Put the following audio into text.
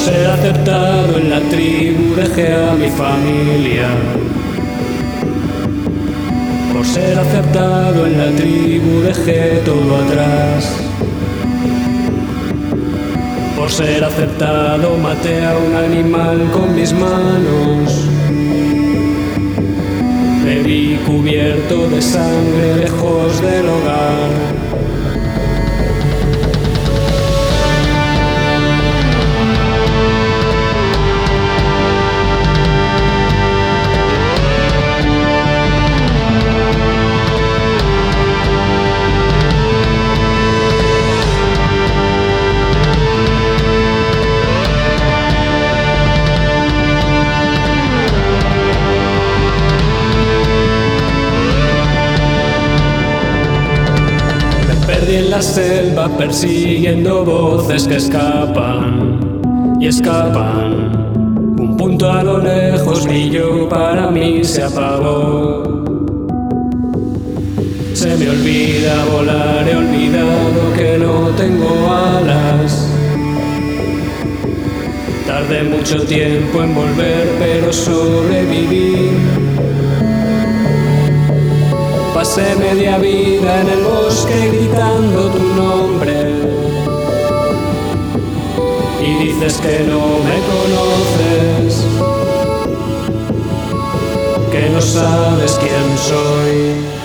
ser aceptado en la tribu dejé a mi familia. Por ser aceptado en la tribu dejé todo atrás. Por ser aceptado maté a un animal con mis manos. Me vi cubierto de sangre lejos del hogar. Perdí en la selva persiguiendo voces que escapan y escapan. Un punto a lo lejos brilló, para mí se apagó. Se me olvida volar, he olvidado que no tengo alas. Tardé mucho tiempo en volver, pero sobreviví. Pasé media vida en el bosque gritando tu nombre y dices que no me conoces, que no sabes quién soy.